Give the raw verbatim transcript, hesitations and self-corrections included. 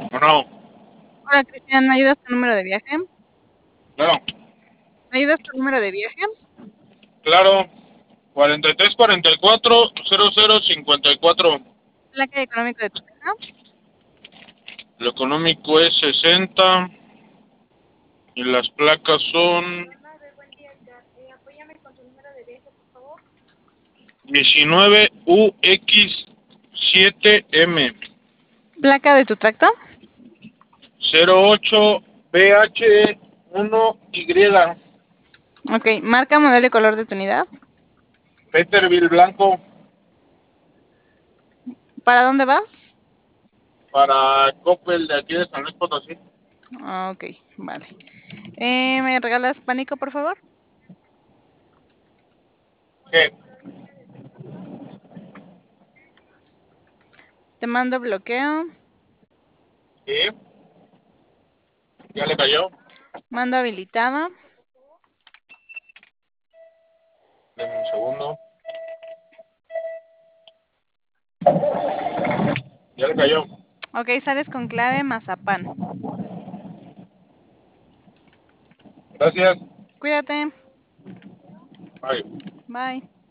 Bueno, Hola, Cristian, ¿me ayudas tu número de viaje? claro, ¿Me ayudas tu número de viaje? claro. cuarenta y tres cuarenta y cuatro cero cero cincuenta y cuatro. Placa económico de tu casa. Lo económico es sesenta y las placas son diecinueve U X siete M Placa de tu tracto. cero ocho B H uno Y. Ok, marca, modelo y color de tu unidad. Peterbilt blanco ¿Para dónde vas? para Coppel de aquí de San Luis Potosí. Ah, ok, vale. Eh, ¿me regalas pánico, por favor? ¿Qué? Te mando bloqueo. ¿Sí? ¿Ya le cayó? Mando habilitada. Deme un segundo. ¿Ya le cayó? Ok, sales con clave mazapán. Gracias. Cuídate. Bye. Bye.